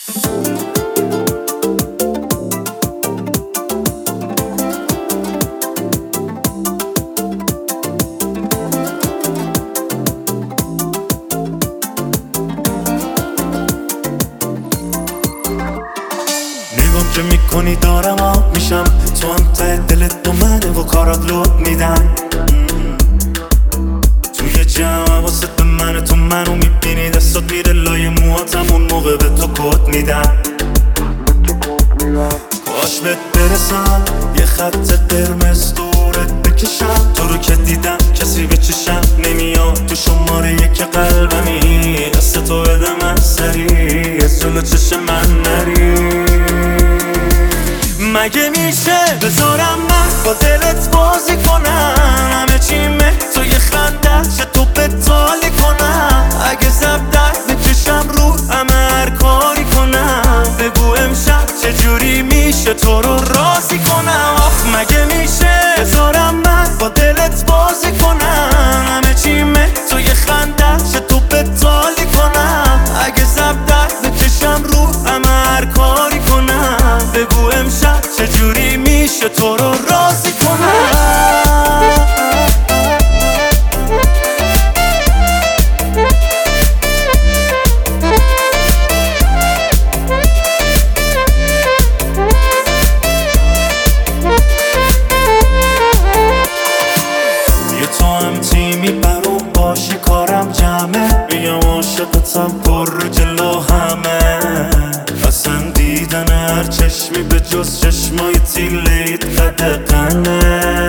که میکنی دارم آب میشم، تو هم ته دلت با منه و کارات لود میدن. توی جمع واسه به منه، تو منو میبینی دستات میره لای موهاتم، اون موقع به تو کد میدن. کاش بهت برسم یه خط قرمز دورت بکشم، تو رو که دیدم کسی به چشم نمیاد، تو شماره یک قلبمی، دست تو بده من سریع از جلو چشم من نری. مگه میشه بذارم من با دلت بازی کنم، همه چیمه تو یه خنده چه تو بتالی کنم، اگه زب در بکشم رو همه هر کاری کنم، بگو امشب چجوری میشه تو رو راضی کنم. آخ مگه میشه بذارم من با دلت بازی کنم، همه چیمه تو یه خنده چه تو بتالی کنم، اگه زب در بکشم رو همه هر کاری کنم، بگو امشب چجوری میشه تو رو راضی کنم. یه تو هم تیمی برام باشی کارم جمعه، میگم عاشقتم پر رو جلو همه، اصلا دیدن هر چشمی به جز چشمای تیلیت قدقنه.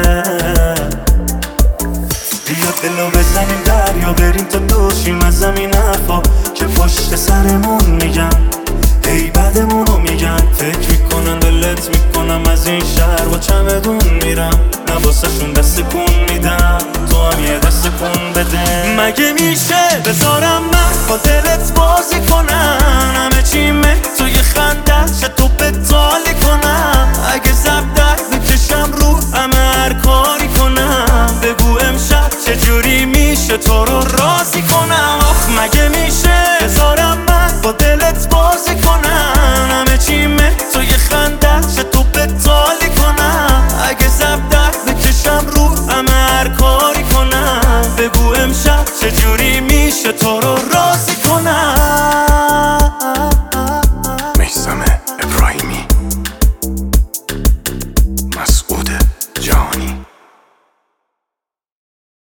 بیا دلو بزنیم دریا بریم تا دوشیم از زمین حرفا که پشت سرمون میگن، هی بدمونو میگن، فکر میکنن دلت میکنم از این شهر با چمدون میرم، نه واسه شون دست کن میدم، تو هم یه دست کن بده. مگه میشه بذارم من با دلت بازی کنم، همه چیمه تو یه خنده چه تو بتالی کنم، اگه زب در بکشم رو همه هر کاری کنم، بگو امشب چجوری میشه تو رو راضی کنم. آخ مگه میشه بذارم من با دلت بازی کنم، همه چیمه تو یه خنده چه تو بتالی کنم، اگه زب در بکشم رو همه هر کاری کنم، بگو امشب چجوری میشه تو